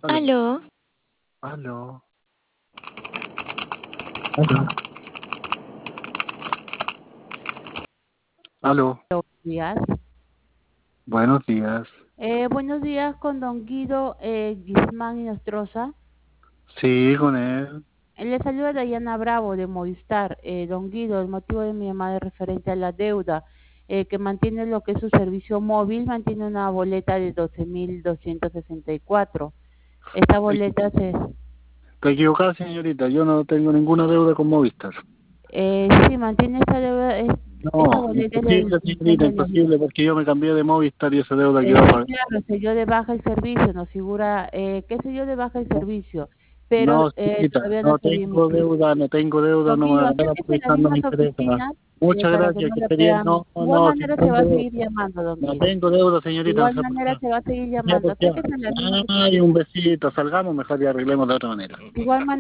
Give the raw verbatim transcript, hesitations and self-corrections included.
Aló. Aló, Aló. Aló. Aló. Buenos días. Buenos días. Eh, buenos días con don Guido eh, Guismán y Nostroza. Sí, con él. Eh, Le saluda Dayana Bravo de Movistar. Eh, don Guido, el motivo de mi llamada es referente a la deuda eh, que mantiene lo que es su servicio móvil, mantiene una boleta de doce mil doscientos sesenta y cuatro. Esta boleta se... Te equivocada, señorita. Yo no tengo ninguna deuda con Movistar. Eh, sí, mantiene esta deuda, es- esta No, boleta es imposible, del mes señorita, de noviembre. imposible, porque yo me cambié de Movistar y esa deuda Eh, quedó sí, pagada. claro, se dio de baja el servicio, nos figura eh, que se dio de baja el servicio, pero No, eh, señorita, todavía no no se había tengo emitido. deuda, no tengo deuda, Don no me Guido, haga nada, acérquese a las Movistar no me mismas interesa. oficinas eh, Muchas para que gracias, no que le esté bien. puedan... No, De igual no, si manera no se va tengo a deuda. seguir llamando, don No Guido. tengo deuda, De señorita, no igual sé por manera qué. se va a seguir No sé llamando. por qué. Acérquese a las mismas Ay, oficinas. un besito, salgamos mejor y arreglemos de otra manera. De igual manera